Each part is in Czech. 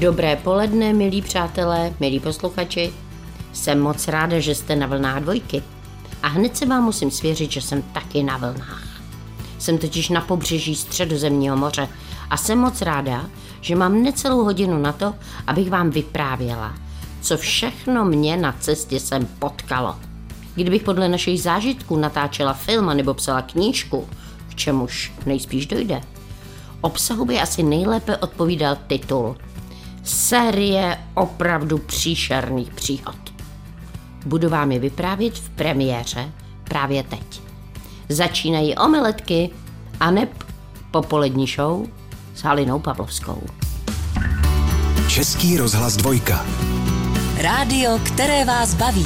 Dobré poledne, milí přátelé, milí posluchači. Jsem moc ráda, že jste na vlnách Dvojky. A hned se vám musím svěřit, že jsem taky na vlnách. Jsem totiž na pobřeží Středozemního moře a jsem moc ráda, že mám necelou hodinu na to, abych vám vyprávěla, co všechno mě na cestě sem potkalo. Kdybych podle našich zážitků natáčela film nebo psala knížku, k čemuž nejspíš dojde, obsahu by asi nejlépe odpovídal titul Série opravdu příšerných příhod. Budu vám je vyprávět v premiéře právě teď. Začínají Omeletky aneb popolední show s Halinou Pavlovskou. Český rozhlas Dvojka. Rádio, které vás baví.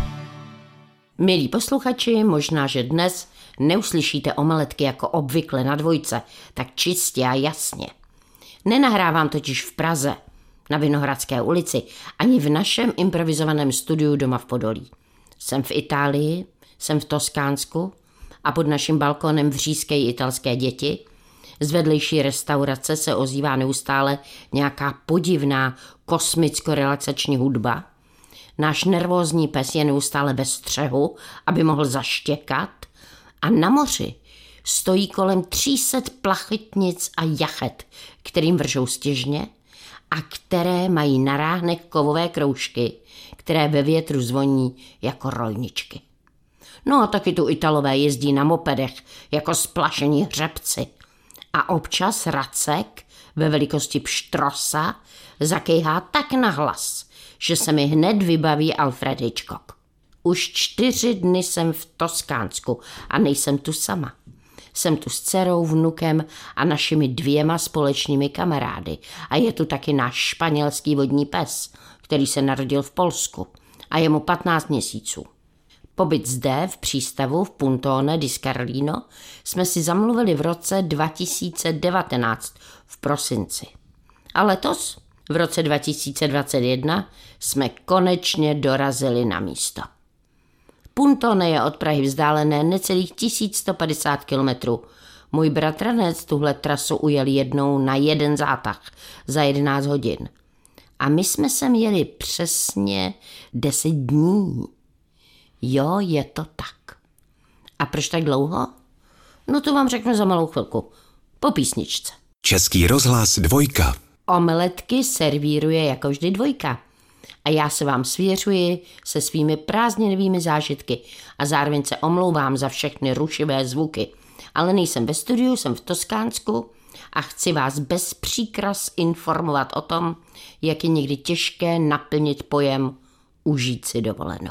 Milí posluchači, možná, že dnes neuslyšíte Omeletky jako obvykle na Dvojce, tak čistě a jasně. Nenahrávám totiž v Praze, na Vinohradské ulici, ani v našem improvizovaném studiu doma v Podolí. Jsem v Itálii, jsem v Toskánsku a pod naším balkónem vřískají italské děti. Z vedlejší restaurace se ozývá neustále nějaká podivná kosmicko-relaxační hudba. Náš nervózní pes je neustále bez střehu, aby mohl zaštěkat. A na moři stojí kolem 300 plachetnic a jachet, kterým vržou stěžně a které mají na ráhnech kovové kroužky, které ve větru zvoní jako rolničky. No a taky tu Italové jezdí na mopedech jako splašení hřebci. A občas Racek ve velikosti pštrosa zakejhá tak nahlas, že se mi hned vybaví Alfred Hitchcock. Už 4 dny jsem v Toskánsku a nejsem tu sama. Jsem tu s dcerou, vnukem a našimi 2 společnými kamarády. A je tu taky náš španělský vodní pes, který se narodil v Polsku a je mu 15 měsíců. Pobyt zde v přístavu v Puntone di Scarlino jsme si zamluvili v roce 2019 v prosinci. A letos, v roce 2021, jsme konečně dorazili na místo. Puntone je od Prahy vzdálené necelých 1150 kilometrů. Můj bratranec tuhle trasu ujel jednou na 1 zátah za 11 hodin. A my jsme sem jeli přesně 10 dní. Jo, je to tak. A proč tak dlouho? No to vám řeknu za malou chvilku. Po písničce. Český rozhlas Dvojka. Omeletky servíruje jako vždy Dvojka. A já se vám svěřuji se svými prázdninivými zážitky a zároveň se omlouvám za všechny rušivé zvuky. Ale nejsem ve studiu, jsem v Toskánsku a chci vás bez příkras informovat o tom, jak je někdy těžké naplnit pojem užít si dovolenou.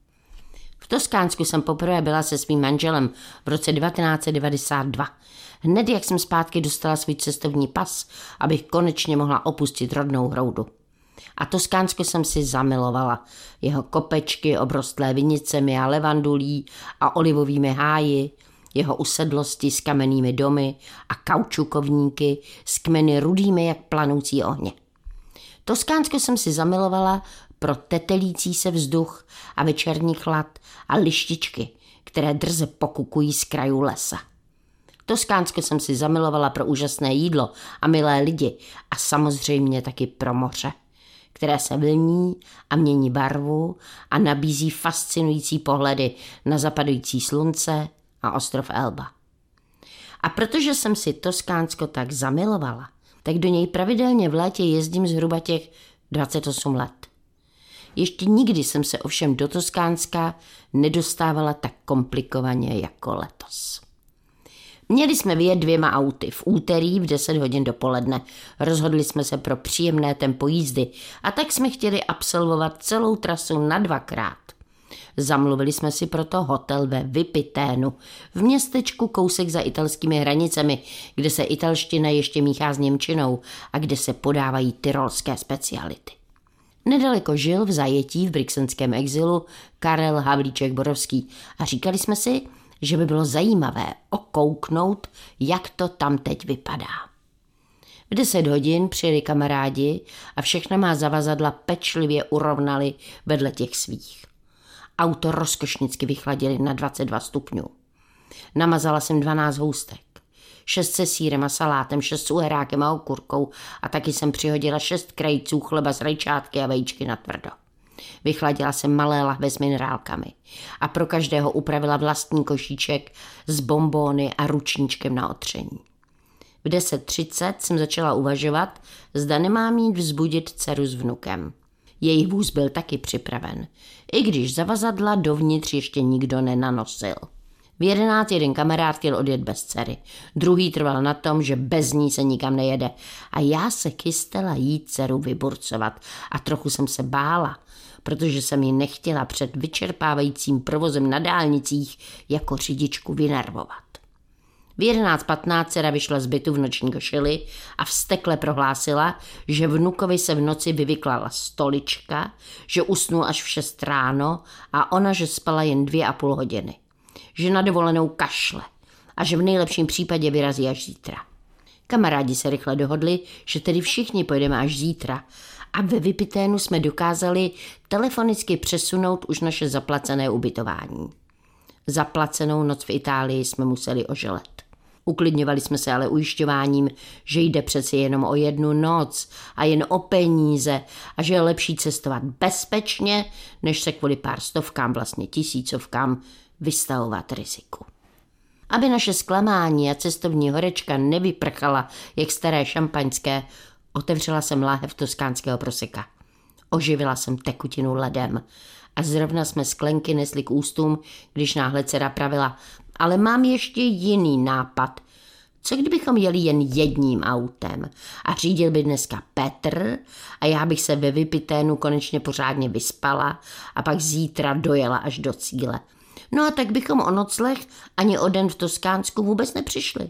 V Toskánsku jsem poprvé byla se svým manželem v roce 1992. Hned jak jsem zpátky dostala svůj cestovní pas, abych konečně mohla opustit rodnou hroudu. A Toskánsko jsem si zamilovala. Jeho kopečky obrostlé vinicemi a levandulí a olivovými háji, jeho usedlosti s kamennými domy a kaučukovníky s kmeny rudými jak planoucí ohně. Toskánsko jsem si zamilovala pro tetelící se vzduch a večerní chlad a lištičky, které drze pokukují z krajů lesa. Toskánsko jsem si zamilovala pro úžasné jídlo a milé lidi a samozřejmě taky pro moře, které se vlní a mění barvu a nabízí fascinující pohledy na zapadující slunce a ostrov Elba. A protože jsem si Toskánsko tak zamilovala, tak do něj pravidelně v létě jezdím zhruba těch 28 let. Ještě nikdy jsem se ovšem do Toskánska nedostávala tak komplikovaně jako letos. Měli jsme vyjet 2 auty v úterý v 10 hodin dopoledne. Rozhodli jsme se pro příjemné tempo jízdy a tak jsme chtěli absolvovat celou trasu na 2krát. Zamluvili jsme si proto hotel ve Vipiténu, v městečku kousek za italskými hranicemi, kde se italština ještě míchá s němčinou a kde se podávají tyrolské speciality. Nedaleko žil v zajetí v brixenském exilu Karel Havlíček-Borovský a říkali jsme si, že by bylo zajímavé okouknout, jak to tam teď vypadá. V 10 hodin přijeli kamarádi a všechna má zavazadla pečlivě urovnali vedle těch svých. Auto rozkošnicky vychladili na 22 stupňů. Namazala jsem 12 houstek. 6 se sýrem a salátem, 6 s uherákem a okurkou a taky jsem přihodila 6 krejců chleba s rajčátky a vajíčky na tvrdo. Vychladila jsem malé lahve s minerálkami a pro každého upravila vlastní košíček s bonbóny a ručníčkem na otření. V 10:30 jsem začala uvažovat, zda nemám jít vzbudit dceru s vnukem. Jejich vůz byl taky připraven, i když zavazadla dovnitř ještě nikdo nenanosil. V 11 jeden kamarád chtěl odjet bez dcery, druhý trval na tom, že bez ní se nikam nejede a já se chystala jít dceru vyburcovat a trochu jsem se bála, protože jsem ji nechtěla před vyčerpávajícím provozem na dálnicích jako řidičku vynervovat. V 11:15 dcera vyšla z bytu v noční košili a vztekle prohlásila, že vnukovi se v noci vyvyklala stolička, že usnul až v 6 ráno a ona, že spala jen 2,5 hodiny. Že na dovolenou kašle a že v nejlepším případě vyrazí až zítra. Kamarádi se rychle dohodli, že tedy všichni pojedeme až zítra a ve Vypiténu jsme dokázali telefonicky přesunout už naše zaplacené ubytování. Zaplacenou noc v Itálii jsme museli oželet. Uklidňovali jsme se ale ujišťováním, že jde přeci jenom o 1 noc a jen o peníze a že je lepší cestovat bezpečně, než se kvůli pár stovkám, vlastně tisícovkám, vystavovat riziku. Aby naše zklamání a cestovní horečka nevyprchala jak staré šampaňské, otevřela jsem láhev toskánského proseka. Oživila jsem tekutinu ledem a zrovna jsme sklenky nesli k ústům, když náhle dcera pravila, ale mám ještě jiný nápad. Co kdybychom jeli jen jedním autem a řídil by dneska Petr a já bych se ve Vypiténu konečně pořádně vyspala a pak zítra dojela až do cíle. No a tak bychom o nocleh ani o den v Toskánsku vůbec nepřišli.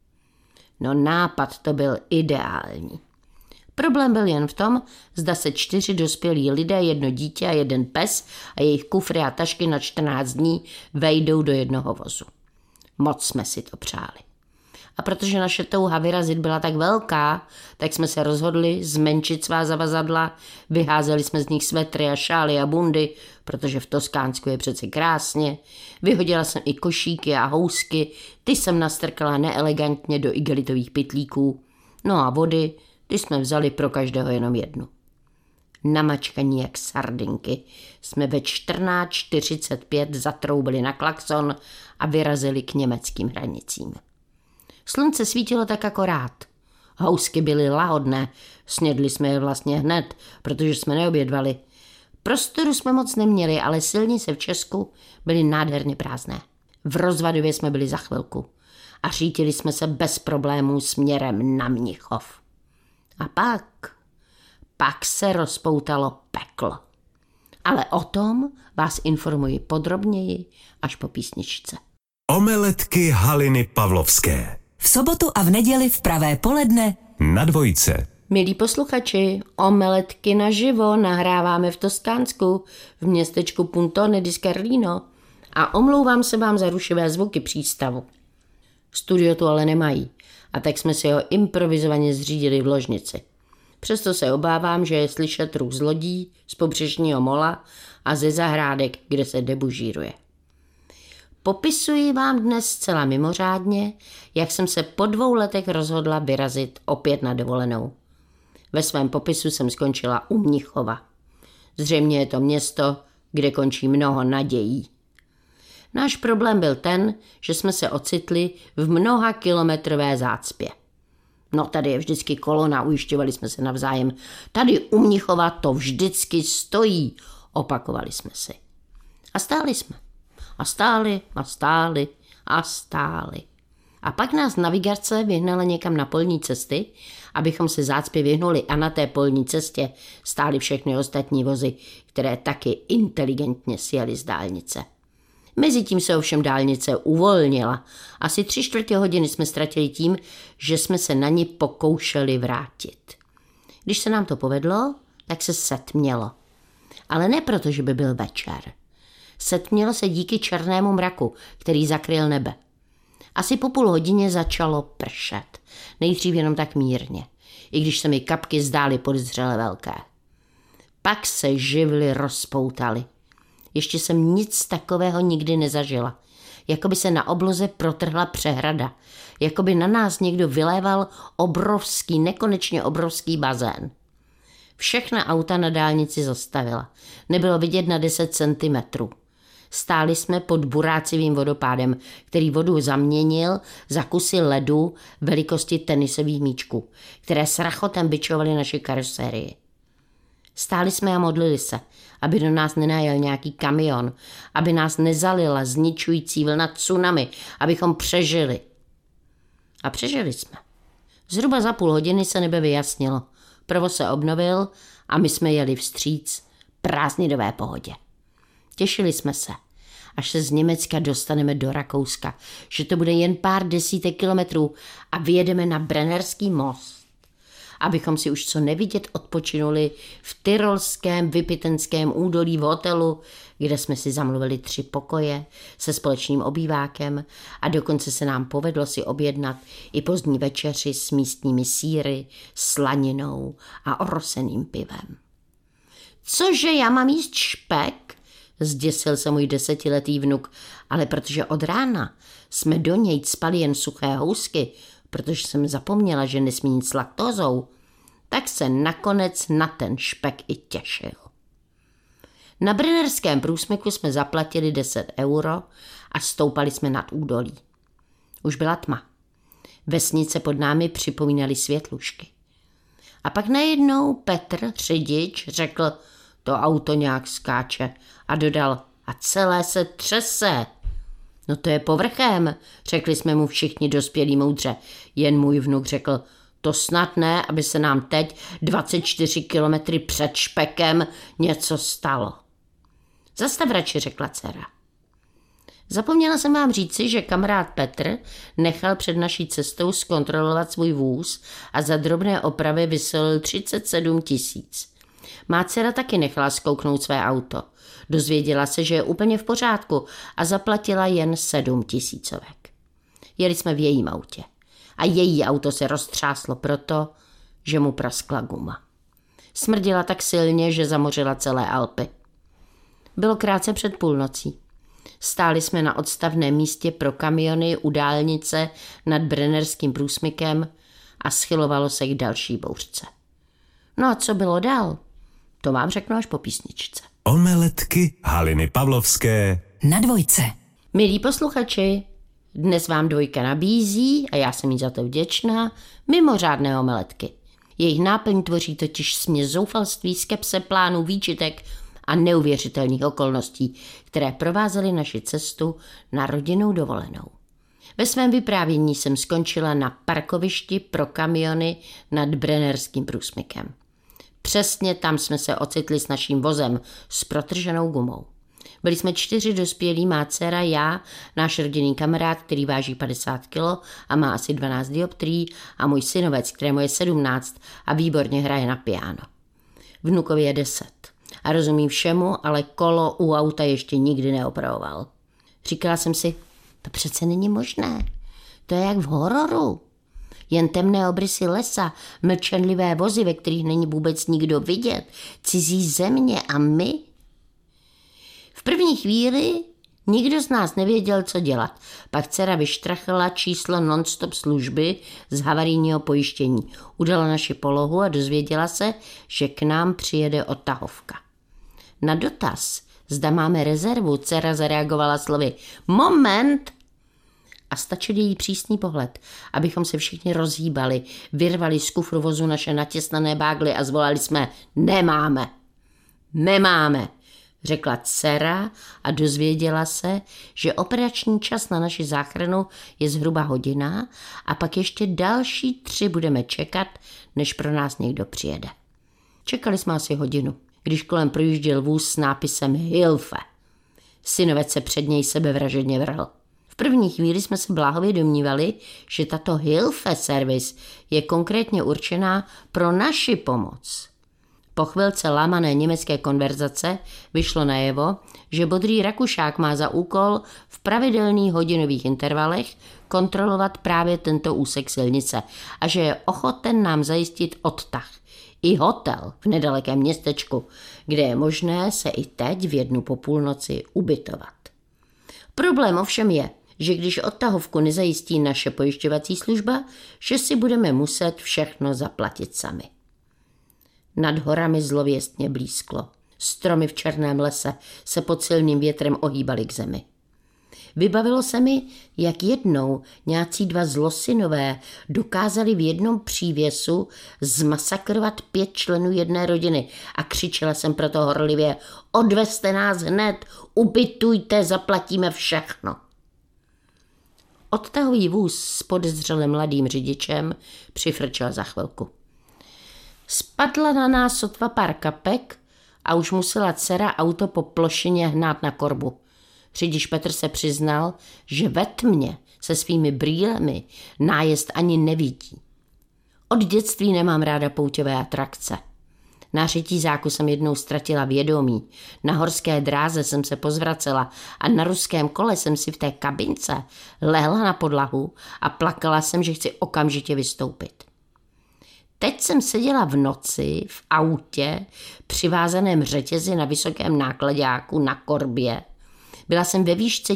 No nápad to byl ideální. Problém byl jen v tom, zda se 4 dospělí lidé, 1 dítě a 1 pes a jejich kufry a tašky na 14 dní vejdou do jednoho vozu. Moc jsme si to přáli. A protože naše touha vyrazit byla tak velká, tak jsme se rozhodli zmenšit svá zavazadla, vyházeli jsme z nich svetry a šály a bundy, protože v Toskánsku je přeci krásně, vyhodila jsem i košíky a housky, ty jsem nastrkala neelegantně do igelitových pytlíků, no a vody, ty jsme vzali pro každého jenom 1. Namačkaní jak sardinky jsme ve 14:45 zatroubili na klakson a vyrazili k německým hranicím. Slunce svítilo tak akorát. Housky byly lahodné, snědli jsme je vlastně hned, protože jsme neobědvali. Prostoru jsme moc neměli, ale silnice v Česku byly nádherně prázdné. V Rozvadově jsme byli za chvilku a řítili jsme se bez problémů směrem na Mnichov. A pak se rozpoutalo peklo. Ale o tom vás informuji podrobněji až po písničce. Omeletky Haliny Pavlovské. V sobotu a v neděli v pravé poledne Na Dvojce. Milí posluchači, omeletky naživo nahráváme v Toskánsku, v městečku Puntone di Scarlino a omlouvám se vám za rušivé zvuky přístavu. Studio tu ale nemají a tak jsme si ho improvizovaně zřídili v ložnici. Přesto se obávám, že je slyšet ruch z lodí, z pobřežního mola a ze zahrádek, kde se debužíruje. Popisuji vám dnes zcela mimořádně, jak jsem se po 2 letech rozhodla vyrazit opět na dovolenou. Ve svém popisu jsem skončila u Mnichova. Zřejmě je to město, kde končí mnoho nadějí. Náš problém byl ten, že jsme se ocitli v mnoha kilometrové zácpě. No tady je vždycky kolona, ujišťovali jsme se navzájem. Tady u Mnichova to vždycky stojí, opakovali jsme si. A stáli jsme. A stáli, a stáli, a stáli. A pak nás navigace vyhnala někam na polní cesty, abychom se zácpě vyhnuli a na té polní cestě stály všechny ostatní vozy, které taky inteligentně sjeli z dálnice. Mezitím se ovšem dálnice uvolnila. Asi 3/4 hodiny jsme ztratili tím, že jsme se na ní pokoušeli vrátit. Když se nám to povedlo, tak se setmělo. Ale ne proto, že by byl večer. Setmělo se díky černému mraku, který zakryl nebe. Asi po půl hodině začalo pršet. Nejdřív jenom tak mírně, i když se mi kapky zdály podezřele velké. Pak se živly rozpoutaly. Ještě jsem nic takového nikdy nezažila. Jako by se na obloze protrhla přehrada. Jako by na nás někdo vyléval obrovský, nekonečně obrovský bazén. Všechna auta na dálnici zastavila. Nebylo vidět na 10 centimetrů. Stáli jsme pod burácivým vodopádem, který vodu zaměnil za kusy ledu velikosti tenisových míčků, které s rachotem bičovaly naši karosérii. Stáli jsme a modlili se, aby do nás nenajel nějaký kamion, aby nás nezalila zničující vlna tsunami, abychom přežili. A přežili jsme. Zhruba za půl hodiny se nebe vyjasnilo. Provoz se obnovil a my jsme jeli vstříc prázdninové pohodě. Těšili jsme se, až se z Německa dostaneme do Rakouska, že to bude jen pár desítek kilometrů a vyjedeme na Brennerský most, abychom si už co nevidět odpočinuli v tyrolském Vypitenském údolí v hotelu, kde jsme si zamluvili 3 pokoje se společným obývákem a dokonce se nám povedlo si objednat i pozdní večeři s místními sýry, slaninou a oroseným pivem. Cože, já mám jíst špek? Zděsil se můj 10letý vnuk, ale protože od rána jsme do něj cpali jen suché housky, protože jsem zapomněla, že nesmí nic s laktózou, tak se nakonec na ten špek i těšil. Na Brennerském průsmyku jsme zaplatili 10 € a stoupali jsme nad údolí. Už byla tma. Vesnice pod námi připomínaly světlušky. A pak najednou Petr, řidič, řekl, to auto nějak skáče a dodal, a celé se třese. No to je povrchem, řekli jsme mu všichni dospělí moudře. Jen můj vnuk řekl, to snad ne, aby se nám teď 24 kilometry před špekem něco stalo. Zastav radši, řekla dcera. Zapomněla jsem vám říci, že kamarád Petr nechal před naší cestou zkontrolovat svůj vůz a za drobné opravy vysolil 37 000. Má dcera taky nechala zkouknout své auto. Dozvěděla se, že je úplně v pořádku a zaplatila jen 7 000. Jeli jsme v jejím autě a její auto se roztřáslo proto, že mu praskla guma. Smrdila tak silně, že zamořila celé Alpy. Bylo krátce před půlnocí. Stáli jsme na odstavném místě pro kamiony u dálnice nad Brennerským průsmykem a schylovalo se k další bouřce. No a co bylo dál? To vám řeknu až po písničce. Omeletky Haliny Pavlovské Na dvojce. Milí posluchači, dnes vám dvojka nabízí, a já jsem jí za to vděčná, mimořádné omeletky. Jejich náplň tvoří totiž směs zoufalství, skepse, plánů, výčitek a neuvěřitelných okolností, které provázely naši cestu na rodinnou dovolenou. Ve svém vyprávění jsem skončila na parkovišti pro kamiony nad Brennerským průsmykem. Přesně tam jsme se ocitli s naším vozem s protrženou gumou. Byli jsme 4 dospělí, má dcera, já, náš rodinný kamarád, který váží 50 kg a má asi 12 dioptrií a můj synovec, kterému je 17 a výborně hraje na piano. Vnukovi je 10 a rozumí všemu, ale kolo u auta ještě nikdy neopravoval. Říkala jsem si, to přece není možné, to je jak v hororu. Jen temné obrysy lesa, mlčenlivé vozy, ve kterých není vůbec nikdo vidět, cizí země a my. V první chvíli nikdo z nás nevěděl, co dělat. Pak dcera vyštrachla číslo non-stop služby z havarijního pojištění. Udala naši polohu a dozvěděla se, že k nám přijede odtahovka. Na dotaz, zda máme rezervu, dcera zareagovala slovy moment a stačil její přísný pohled, abychom se všichni rozhýbali, vyrvali z kufru vozu naše natěsnané bágly a zvolali jsme Nemáme, řekla dcera a dozvěděla se, že operační čas na naši záchranu je zhruba hodina a pak ještě další 3 budeme čekat, než pro nás někdo přijede. Čekali jsme asi hodinu, když kolem projížděl vůz s nápisem Hilfe. Synovec se před něj sebevražedně vrhl. V první chvíli jsme se bláhově domnívali, že tato Hilfe servis je konkrétně určená pro naši pomoc. Po chvilce lámané německé konverzace vyšlo najevo, že bodrý Rakušák má za úkol v pravidelných hodinových intervalech kontrolovat právě tento úsek silnice a že je ochoten nám zajistit odtah. I hotel v nedalekém městečku, kde je možné se i teď v 1 po půlnoci ubytovat. Problém ovšem je, že když odtahovku nezajistí naše pojišťovací služba, že si budeme muset všechno zaplatit sami. Nad horami zlověstně blízklo. Stromy v černém lese se pod silným větrem ohýbaly k zemi. Vybavilo se mi, jak jednou nějací dva zlosinové dokázali v jednom přívěsu zmasakrovat 5 členů jedné rodiny a křičela jsem proto horlivě: odvezte nás hned, ubytujte, zaplatíme všechno. Odtahový vůz s podezřelým mladým řidičem přifrčel za chvilku. Spadla na nás sotva pár kapek a už musela dcera auto po plošině hnát na korbu. Řidič Petr se přiznal, že ve tmě se svými brýlemi nájezd ani nevidí. Od dětství nemám ráda pouťové atrakce. Na řetízáku jsem jednou ztratila vědomí, na horské dráze jsem se pozvracela a na ruském kole jsem si v té kabince lehla na podlahu a plakala jsem, že chci okamžitě vystoupit. Teď jsem seděla v noci v autě přivázaném řetězi na vysokém nákladáku na korbě. Byla jsem ve výšce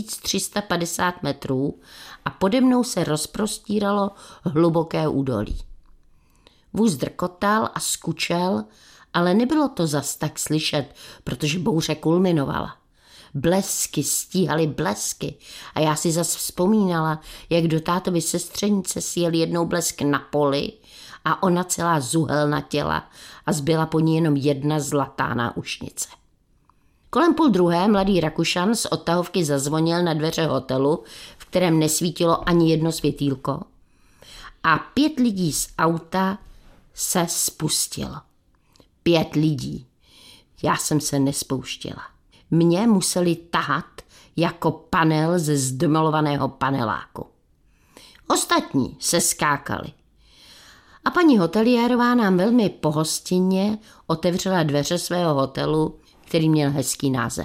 1350 metrů a pode mnou se rozprostíralo hluboké údolí. Vůz drkotal a skučel, ale nebylo to zas tak slyšet, protože bouře kulminovala. Blesky stíhaly blesky a já si zas vzpomínala, jak do tátovy sestřenice sjel jednou blesk na poli a ona celá zuhelnatěla a zbyla po ní jenom jedna zlatá náušnice. Kolem 1:30 mladý Rakušan z odtahovky zazvonil na dveře hotelu, v kterém nesvítilo ani jedno světýlko, a 5 lidí z auta se spustilo. 5 lidí. Já jsem se nespouštěla. Mě museli tahat jako panel ze zdemolovaného paneláku. Ostatní se skákali. A paní hoteliérová nám velmi pohostinně otevřela dveře svého hotelu, který měl hezký název.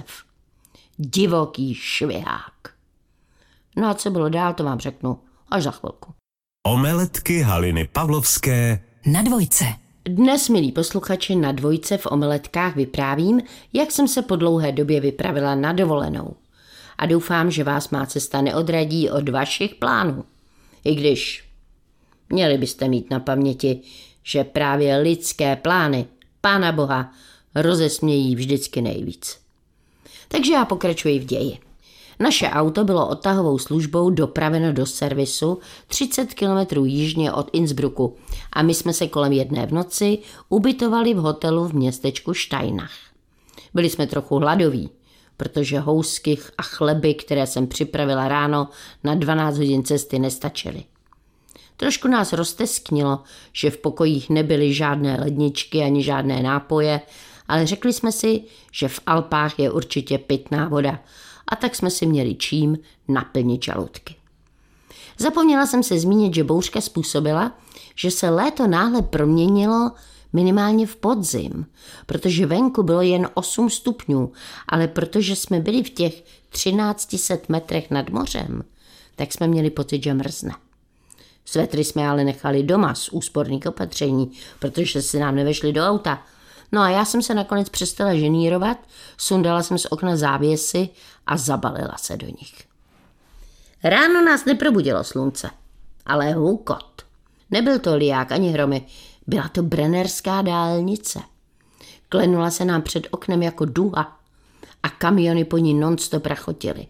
Divoký švihák. No a co bylo dál, to vám řeknu až za chvilku. Omeletky Haliny Pavlovské Na dvojce. Dnes, milí posluchači, na dvojce v omeletkách vyprávím, jak jsem se po dlouhé době vypravila na dovolenou. A doufám, že vás má cesta neodradí od vašich plánů. I když měli byste mít na paměti, že právě lidské plány Pána Boha rozesmějí vždycky nejvíc. Takže já pokračuji v ději. Naše auto bylo odtahovou službou dopraveno do servisu 30 km jižně od Innsbrucku a my jsme se kolem 1 v noci ubytovali v hotelu v městečku Steinach. Byli jsme trochu hladoví, protože housky a chleby, které jsem připravila ráno, na 12 hodin cesty nestačily. Trošku nás roztesknilo, že v pokojích nebyly žádné ledničky ani žádné nápoje, ale řekli jsme si, že v Alpách je určitě pitná voda, a tak jsme si měli čím naplnit žaludky. Zapomněla jsem se zmínit, že bouřka způsobila, že se léto náhle proměnilo minimálně v podzim, protože venku bylo jen 8 stupňů, ale protože jsme byli v těch 1300 metrech nad mořem, tak jsme měli pocit, že mrzne. Svetry jsme ale nechali doma z úsporných opatření, protože se nám nevešly do auta. No a já jsem se nakonec přestala ženírovat, sundala jsem z okna závěsy a zabalila se do nich. Ráno nás neprobudilo slunce, ale hukot. Nebyl to liják ani hromy, byla to brennerská dálnice. Klenula se nám před oknem jako duha a kamiony po ní non-stop rachotily.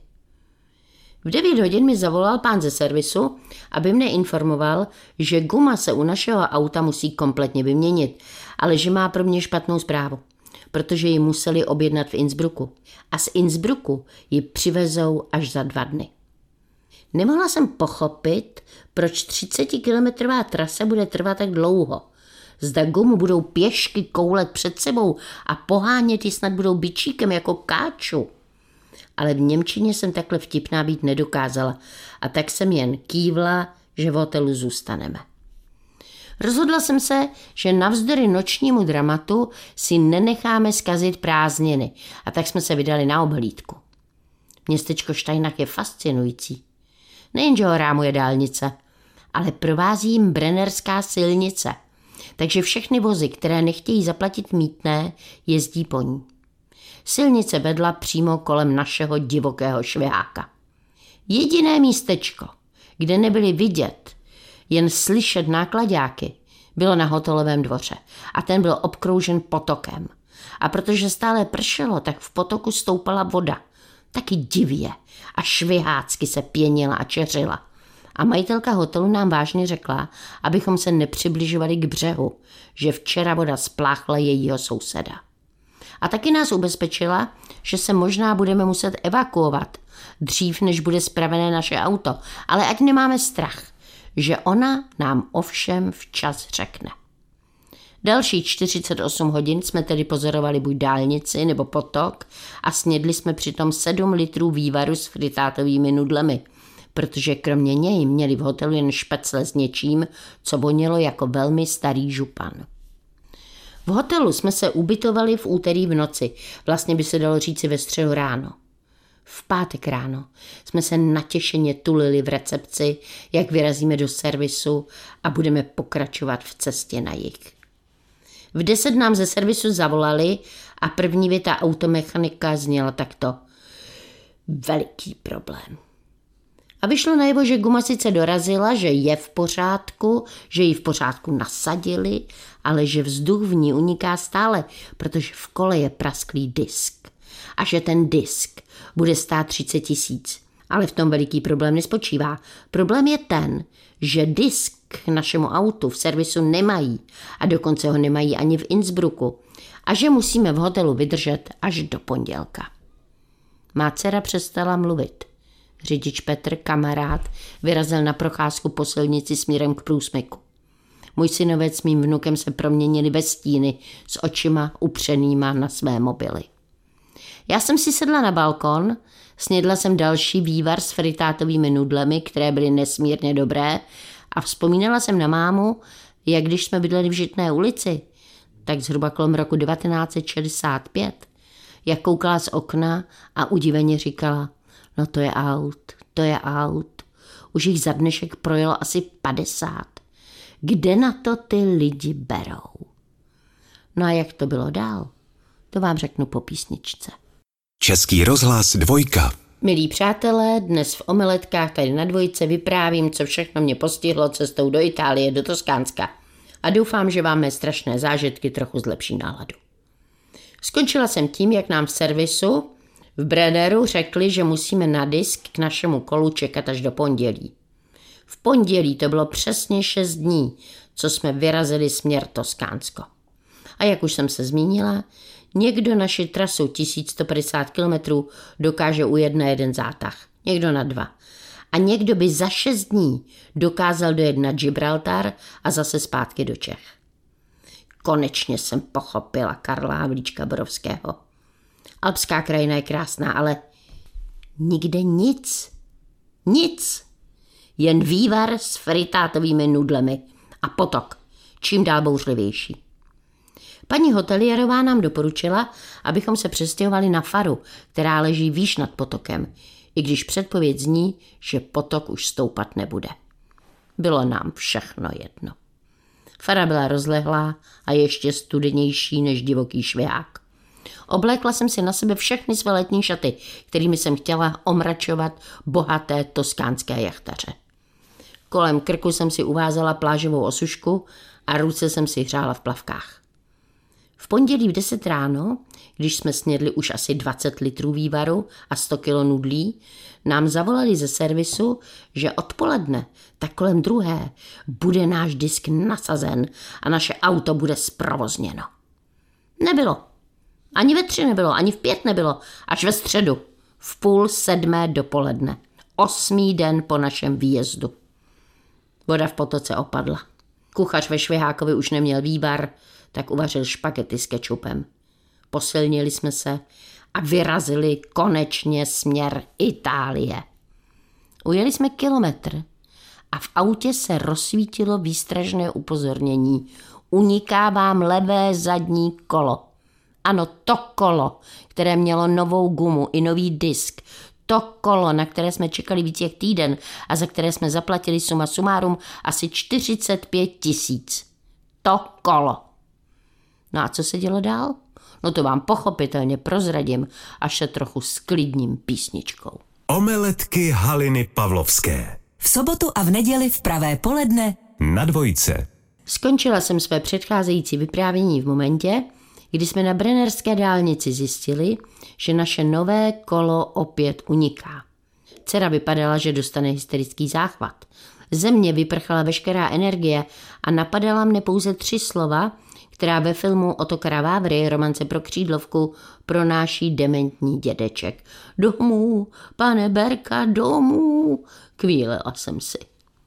V 9 hodin mi zavolal pán ze servisu, aby mne informoval, že guma se u našeho auta musí kompletně vyměnit, ale že má pro mě špatnou zprávu, protože ji museli objednat v Innsbrucku a z Innsbrucku ji přivezou až za 2 dny. Nemohla jsem pochopit, proč 30kilometrová trasa bude trvat tak dlouho. Zda gumu budou pěšky koulet před sebou a pohánět ji snad budou bičíkem jako káču. Ale v němčině jsem takhle vtipná být nedokázala a tak jsem jen kývla, že v hotelu zůstaneme. Rozhodla jsem se, že navzdory nočnímu dramatu si nenecháme zkazit prázdniny a tak jsme se vydali na obhlídku. Městečko Steinach je fascinující. Nejenže ho rámuje dálnice, ale provází jim brennerská silnice, takže všechny vozy, které nechtějí zaplatit mýtné, jezdí po ní. Silnice vedla přímo kolem našeho divokého šviháka. Jediné místečko, kde nebyly vidět, jen slyšet náklaďáky, bylo na hotelovém dvoře a ten byl obkroužen potokem. A protože stále pršelo, tak v potoku stoupala voda. Taky divě a švihácky se pěnila a čeřila. A majitelka hotelu nám vážně řekla, abychom se nepřibližovali k břehu, že včera voda spláchla jejího souseda. A taky nás ubezpečila, že se možná budeme muset evakuovat, dřív než bude spravené naše auto, ale ať nemáme strach, že ona nám ovšem včas řekne. Další 48 hodin jsme tedy pozorovali buď dálnici nebo potok a snědli jsme přitom 7 litrů vývaru s fritátovými nudlemi, protože kromě něj měli v hotelu jen špecle s něčím, co vonělo jako velmi starý župan. V hotelu jsme se ubytovali v úterý v noci, vlastně by se dalo říci ve středu ráno. V pátek ráno jsme se natěšeně tulili v recepci, jak vyrazíme do servisu a budeme pokračovat v cestě na jih. V 10 nám ze servisu zavolali a první věta automechanika zněla takto: veliký problém. A vyšlo najevo, že guma sice dorazila, že je v pořádku, že ji v pořádku nasadili, ale že vzduch v ní uniká stále, protože v kole je prasklý disk. A že ten disk bude stát 30 000. Ale v tom veliký problém nespočívá. Problém je ten, že disk k našemu autu v servisu nemají a dokonce ho nemají ani v Innsbrucku a že musíme v hotelu vydržet až do pondělka. Má dcera přestala mluvit. Řidič Petr, kamarád, vyrazil na procházku po silnici směrem k průsmyku. Můj synovec s mým vnukem se proměnili ve stíny s očima upřenýma na své mobily. Já jsem si sedla na balkon, snědla jsem další vývar s fritátovými nudlemi, které byly nesmírně dobré, a vzpomínala jsem na mámu, jak když jsme bydleli v Žitné ulici, tak zhruba kolem roku 1965, jak koukala z okna a udiveně říkala: no to je aut. Už jich za dnešek projelo asi 50. Kde na to ty lidi berou? No a jak to bylo dál? To vám řeknu po písničce. Český rozhlas 2. Milí přátelé, dnes v Omeletkách tady na Dvojce vyprávím, co všechno mě postihlo cestou do Itálie, do Toskánska. A doufám, že vám mé strašné zážitky trochu zlepší náladu. Skončila jsem tím, jak nám v servisu v Brenneru řekli, že musíme na disk k našemu kolu čekat až do pondělí. V pondělí to bylo přesně 6 dní, co jsme vyrazili směr Toskánsko. A jak už jsem se zmínila, někdo naši trasu 1150 km dokáže ujet na jeden zátah, někdo na 2. A někdo by za 6 dní dokázal dojet na Gibraltar a zase zpátky do Čech. Konečně jsem pochopila Karla Havlíčka Borovského. Alpská krajina je krásná, ale nikde nic. Nic. Jen vývar s fritátovými nudlemi a potok, čím dál bouřlivější. Paní hotelierová nám doporučila, abychom se přestěhovali na faru, která leží výš nad potokem, i když předpověď zní, že potok už stoupat nebude. Bylo nám všechno jedno. Fara byla rozlehlá a ještě studenější než divoký švihák. Oblékla jsem si na sebe všechny své letní šaty, kterými jsem chtěla omračovat bohaté toskánské jachtaře. Kolem krku jsem si uvázala plážovou osušku a ruce jsem si hřála v plavkách. V pondělí v 10 ráno, když jsme snědli už asi 20 litrů vývaru a 100 kilo nudlí, nám zavolali ze servisu, že odpoledne, tak kolem 2, bude náš disk nasazen a naše auto bude zprovozněno. Nebylo. Ani ve 3 nebylo, ani v 5 nebylo, až ve středu, v 6:30 dopoledne, 8. den po našem výjezdu. Voda v potoce opadla. Kuchař ve Švihákovi už neměl vývar, tak uvařil špagety s kečupem. Posilnili jsme se a vyrazili konečně směr Itálie. Ujeli jsme kilometr a v autě se rozsvítilo výstražné upozornění. Uniká vám levé zadní kolo. Ano, to kolo, které mělo novou gumu i nový disk. To kolo, na které jsme čekali víc jak týden a za které jsme zaplatili suma sumárum asi 45 000. To kolo. No a co se dělo dál? No to vám pochopitelně prozradím, až se trochu sklidním písničkou. Omeletky Haliny Pavlovské. V sobotu a v neděli v pravé poledne Na Dvojce. Skončila jsem své předcházející vyprávění v momentě, kdy jsme na Brennerské dálnici zjistili, že naše nové kolo opět uniká. Dcera vypadala, že dostane hysterický záchvat. Ze mě vyprchala veškerá energie a napadala mne pouze 3 slova, která ve filmu Ottokara Vávry, Romance pro křídlovku, pronáší dementní dědeček. Domů, pane Berka, domů, kvílela jsem si.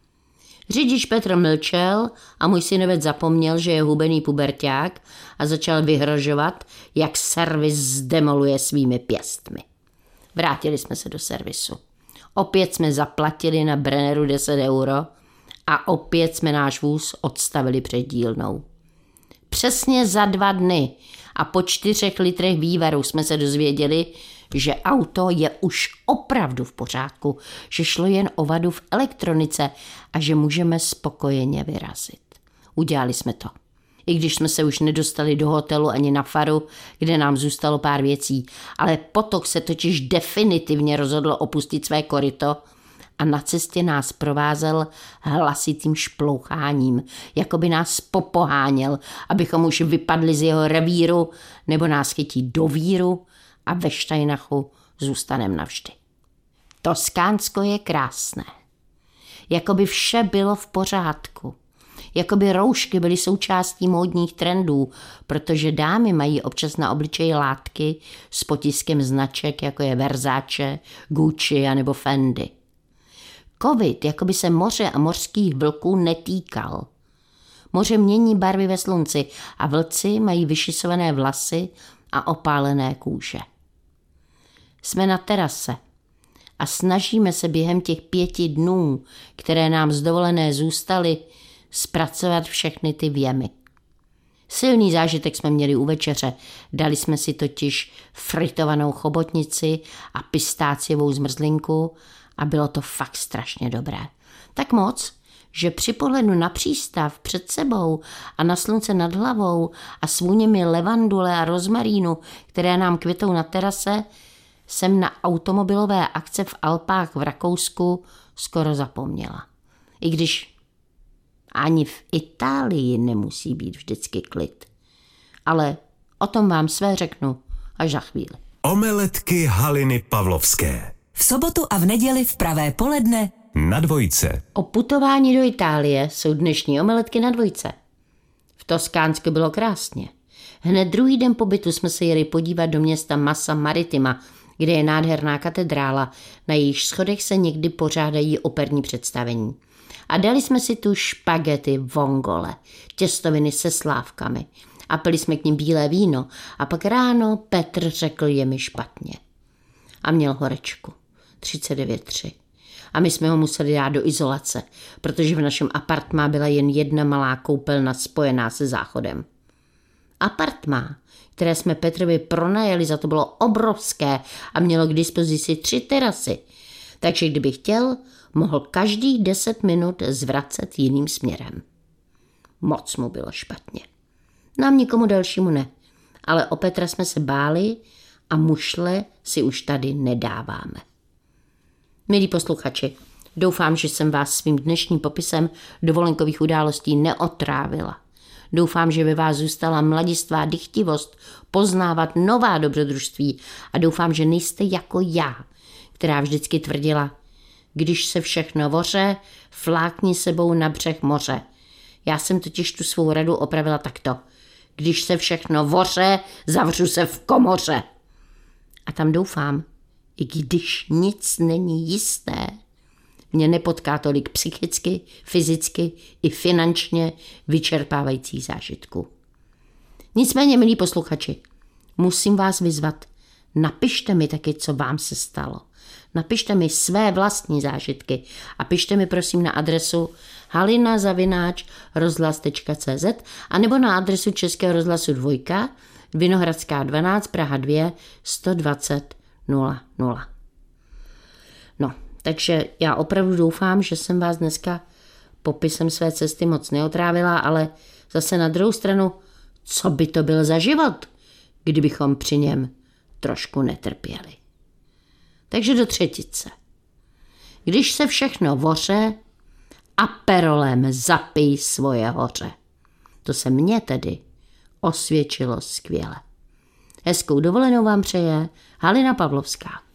Řidič Petr mlčel a můj synovec zapomněl, že je hubený puberťák a začal vyhrožovat, jak servis zdemoluje svými pěstmi. Vrátili jsme se do servisu. Opět jsme zaplatili na Brenneru 10 € a opět jsme náš vůz odstavili před dílnou. Přesně za 2 dny a po 4 litrech vývaru jsme se dozvěděli, že auto je už opravdu v pořádku, že šlo jen o vadu v elektronice a že můžeme spokojeně vyrazit. Udělali jsme to. I když jsme se už nedostali do hotelu ani na faru, kde nám zůstalo pár věcí, ale potok se totiž definitivně rozhodl opustit své koryto a na cestě nás provázel hlasitým šploucháním, jako by nás popoháněl, abychom už vypadli z jeho revíru, nebo nás chytí do víru a ve Štajnachu zůstanem navždy. Toskánsko je krásné. Jakoby vše bylo v pořádku. Jakoby roušky byly součástí módních trendů, protože dámy mají občas na obličeji látky s potiskem značek, jako je Versace, Gucci a nebo Fendi. Covid jakoby se moře a mořských vlků netýkal. Moře mění barvy ve slunci a vlci mají vyšisované vlasy a opálené kůže. Jsme na terase a snažíme se během těch 5 dnů, které nám z dovolené zůstaly, zpracovat všechny ty věmy. Silný zážitek jsme měli u večeře, dali jsme si totiž fritovanou chobotnici a pistáciovou zmrzlinku a bylo to fakt strašně dobré. Tak moc, že při pohledu na přístav před sebou a na slunce nad hlavou a s vůněmi levandule a rozmarínu, které nám květou na terase, jsem na automobilové akce v Alpách v Rakousku skoro zapomněla. I když ani v Itálii nemusí být vždycky klid. Ale o tom vám své řeknu až za chvíli. Omeletky Haliny Pavlovské. v sobotu a v neděli v pravé poledne Na Dvojce. O putování do Itálie jsou dnešní omeletky na Dvojce. V Toskánsku bylo krásně. Hned druhý den pobytu jsme se jeli podívat do města Massa Marittima, kde je nádherná katedrála, na jejíž schodech se někdy pořádají operní představení. A dali jsme si tu špagety vongole, těstoviny se slávkami a pili jsme k nim bílé víno a pak ráno Petr řekl, je mi špatně. A měl horečku, 39,3. A my jsme ho museli dát do izolace, protože v našem apartmá byla jen jedna malá koupelna spojená se záchodem. Apartmá, které jsme Petrovi pronajali, za to bylo obrovské a mělo k dispozici 3 terasy. Takže kdyby chtěl, mohl každých 10 minut zvracet jiným směrem. Moc mu bylo špatně. Nám nikomu dalšímu ne, ale o Petra jsme se báli a mušle si už tady nedáváme. Milí posluchači, doufám, že jsem vás svým dnešním popisem dovolenkových událostí neotrávila. Doufám, že ve vás zůstala mladistvá dychtivost poznávat nová dobrodružství a doufám, že nejste jako já, která vždycky tvrdila, když se všechno voře, flákni sebou na břeh moře. Já jsem totiž tu svou radu opravila takto. Když se všechno voře, zavřu se v komoře. A tam doufám, i když nic není jisté, mě nepotká tolik psychicky, fyzicky i finančně vyčerpávající zážitků. Nicméně, milí posluchači, musím vás vyzvat, napište mi taky, co vám se stalo. Napište mi své vlastní zážitky a pište mi prosím na adresu halina@rozhlas.cz a nebo na adresu Českého rozhlasu 2, Vinohradská 12, Praha 2, 120 000. No, takže já opravdu doufám, že jsem vás dneska popisem své cesty moc neotrávila, ale zase na druhou stranu, co by to byl za život, kdybychom při něm trošku netrpěli. Takže do třetice. Když se všechno voře, aperolem zapij svoje hoře. To se mně tedy osvědčilo skvěle. Hezkou dovolenou vám přeje Halina Pavlovská.